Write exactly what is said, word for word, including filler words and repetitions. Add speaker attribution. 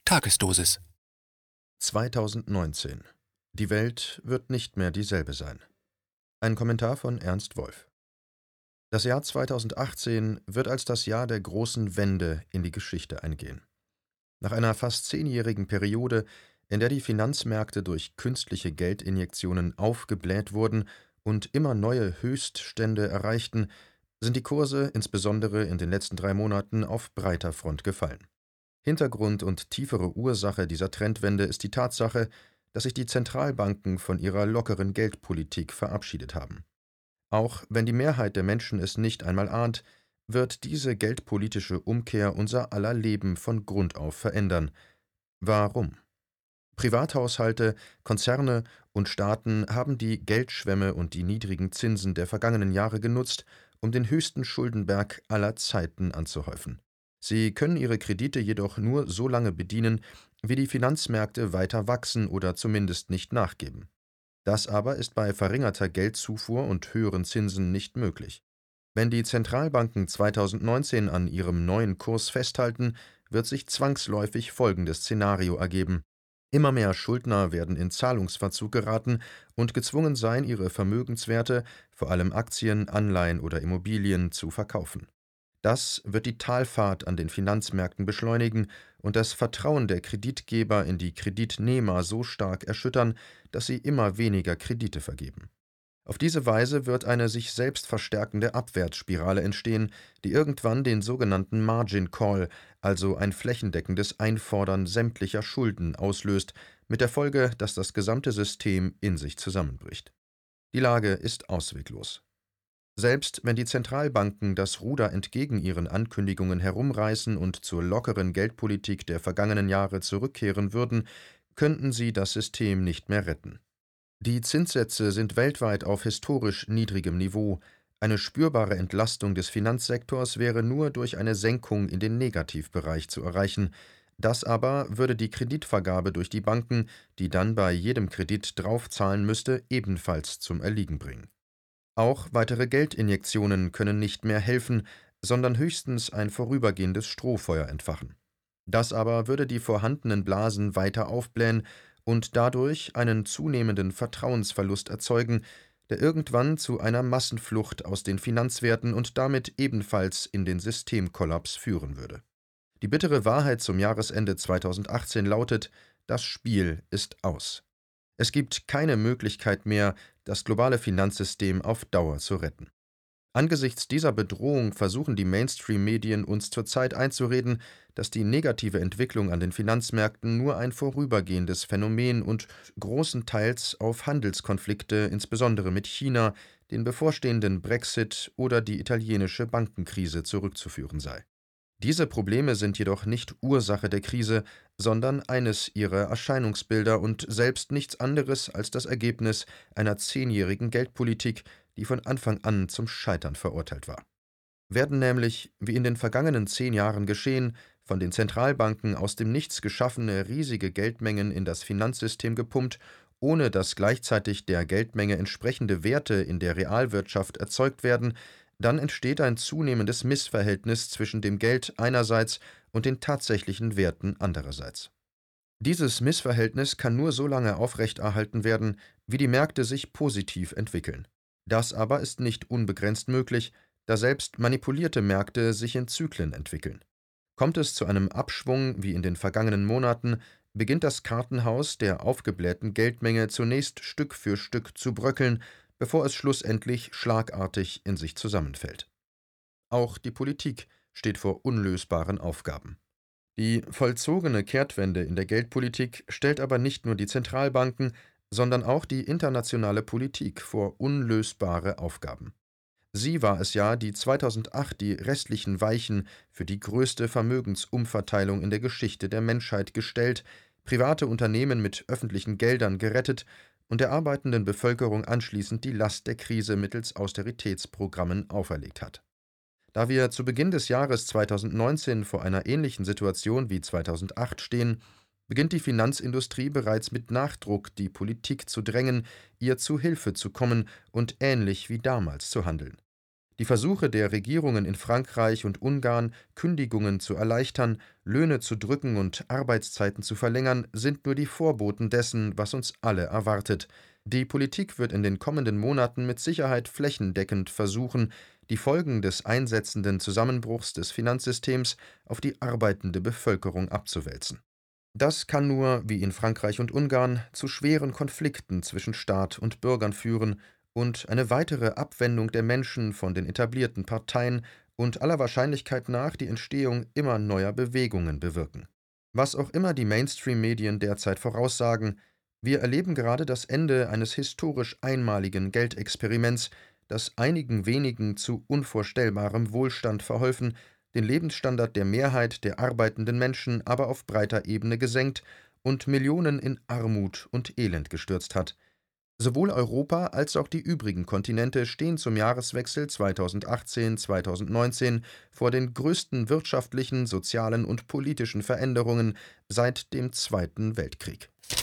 Speaker 1: Tagesdosis.
Speaker 2: zweitausendneunzehn. Die Welt wird nicht mehr dieselbe sein. Ein Kommentar von Ernst Wolf. Das Jahr zweitausendachtzehn wird als das Jahr der großen Wende in die Geschichte eingehen. Nach einer fast zehnjährigen Periode, in der die Finanzmärkte durch künstliche Geldinjektionen aufgebläht wurden und immer neue Höchststände erreichten, sind die Kurse insbesondere in den letzten drei Monaten auf breiter Front gefallen. Hintergrund und tiefere Ursache dieser Trendwende ist die Tatsache, dass sich die Zentralbanken von ihrer lockeren Geldpolitik verabschiedet haben. Auch wenn die Mehrheit der Menschen es nicht einmal ahnt, wird diese geldpolitische Umkehr unser aller Leben von Grund auf verändern. Warum? Privathaushalte, Konzerne und Staaten haben die Geldschwemme und die niedrigen Zinsen der vergangenen Jahre genutzt, um den höchsten Schuldenberg aller Zeiten anzuhäufen. Sie können ihre Kredite jedoch nur so lange bedienen, wie die Finanzmärkte weiter wachsen oder zumindest nicht nachgeben. Das aber ist bei verringerter Geldzufuhr und höheren Zinsen nicht möglich. Wenn die Zentralbanken zweitausendneunzehn an ihrem neuen Kurs festhalten, wird sich zwangsläufig folgendes Szenario ergeben: Immer mehr Schuldner werden in Zahlungsverzug geraten und gezwungen sein, ihre Vermögenswerte, vor allem Aktien, Anleihen oder Immobilien, zu verkaufen. Das wird die Talfahrt an den Finanzmärkten beschleunigen und das Vertrauen der Kreditgeber in die Kreditnehmer so stark erschüttern, dass sie immer weniger Kredite vergeben. Auf diese Weise wird eine sich selbst verstärkende Abwärtsspirale entstehen, die irgendwann den sogenannten Margin Call, also ein flächendeckendes Einfordern sämtlicher Schulden, auslöst, mit der Folge, dass das gesamte System in sich zusammenbricht. Die Lage ist ausweglos. Selbst wenn die Zentralbanken das Ruder entgegen ihren Ankündigungen herumreißen und zur lockeren Geldpolitik der vergangenen Jahre zurückkehren würden, könnten sie das System nicht mehr retten. Die Zinssätze sind weltweit auf historisch niedrigem Niveau. Eine spürbare Entlastung des Finanzsektors wäre nur durch eine Senkung in den Negativbereich zu erreichen. Das aber würde die Kreditvergabe durch die Banken, die dann bei jedem Kredit draufzahlen müsste, ebenfalls zum Erliegen bringen. Auch weitere Geldinjektionen können nicht mehr helfen, sondern höchstens ein vorübergehendes Strohfeuer entfachen. Das aber würde die vorhandenen Blasen weiter aufblähen und dadurch einen zunehmenden Vertrauensverlust erzeugen, der irgendwann zu einer Massenflucht aus den Finanzwerten und damit ebenfalls in den Systemkollaps führen würde. Die bittere Wahrheit zum Jahresende zweitausendachtzehn lautet: Das Spiel ist aus. Es gibt keine Möglichkeit mehr, das globale Finanzsystem auf Dauer zu retten. Angesichts dieser Bedrohung versuchen die Mainstream-Medien uns zurzeit einzureden, dass die negative Entwicklung an den Finanzmärkten nur ein vorübergehendes Phänomen und großenteils auf Handelskonflikte, insbesondere mit China, den bevorstehenden Brexit oder die italienische Bankenkrise zurückzuführen sei. Diese Probleme sind jedoch nicht Ursache der Krise, sondern eines ihrer Erscheinungsbilder und selbst nichts anderes als das Ergebnis einer zehnjährigen Geldpolitik, die von Anfang an zum Scheitern verurteilt war. Werden nämlich, wie in den vergangenen zehn Jahren geschehen, von den Zentralbanken aus dem Nichts geschaffene riesige Geldmengen in das Finanzsystem gepumpt, ohne dass gleichzeitig der Geldmenge entsprechende Werte in der Realwirtschaft erzeugt werden, dann entsteht ein zunehmendes Missverhältnis zwischen dem Geld einerseits und den tatsächlichen Werten andererseits. Dieses Missverhältnis kann nur so lange aufrechterhalten werden, wie die Märkte sich positiv entwickeln. Das aber ist nicht unbegrenzt möglich, da selbst manipulierte Märkte sich in Zyklen entwickeln. Kommt es zu einem Abschwung wie in den vergangenen Monaten, beginnt das Kartenhaus der aufgeblähten Geldmenge zunächst Stück für Stück zu bröckeln, bevor es schlussendlich schlagartig in sich zusammenfällt. Auch die Politik steht vor unlösbaren Aufgaben. Die vollzogene Kehrtwende in der Geldpolitik stellt aber nicht nur die Zentralbanken, sondern auch die internationale Politik vor unlösbare Aufgaben. Sie war es ja, die zweitausendacht die restlichen Weichen für die größte Vermögensumverteilung in der Geschichte der Menschheit gestellt, private Unternehmen mit öffentlichen Geldern gerettet und der arbeitenden Bevölkerung anschließend die Last der Krise mittels Austeritätsprogrammen auferlegt hat. Da wir zu Beginn des Jahres zweitausendneunzehn vor einer ähnlichen Situation wie zweitausendacht stehen, beginnt die Finanzindustrie bereits mit Nachdruck die Politik zu drängen, ihr zu Hilfe zu kommen und ähnlich wie damals zu handeln. Die Versuche der Regierungen in Frankreich und Ungarn, Kündigungen zu erleichtern, Löhne zu drücken und Arbeitszeiten zu verlängern, sind nur die Vorboten dessen, was uns alle erwartet. Die Politik wird in den kommenden Monaten mit Sicherheit flächendeckend versuchen, die Folgen des einsetzenden Zusammenbruchs des Finanzsystems auf die arbeitende Bevölkerung abzuwälzen. Das kann nur, wie in Frankreich und Ungarn, zu schweren Konflikten zwischen Staat und Bürgern führen und eine weitere Abwendung der Menschen von den etablierten Parteien und aller Wahrscheinlichkeit nach die Entstehung immer neuer Bewegungen bewirken. Was auch immer die Mainstream-Medien derzeit voraussagen, wir erleben gerade das Ende eines historisch einmaligen Geldexperiments, das einigen wenigen zu unvorstellbarem Wohlstand verholfen, den Lebensstandard der Mehrheit der arbeitenden Menschen aber auf breiter Ebene gesenkt und Millionen in Armut und Elend gestürzt hat. Sowohl Europa als auch die übrigen Kontinente stehen zum Jahreswechsel zweitausendachtzehn zweitausendneunzehn vor den größten wirtschaftlichen, sozialen und politischen Veränderungen seit dem Zweiten Weltkrieg.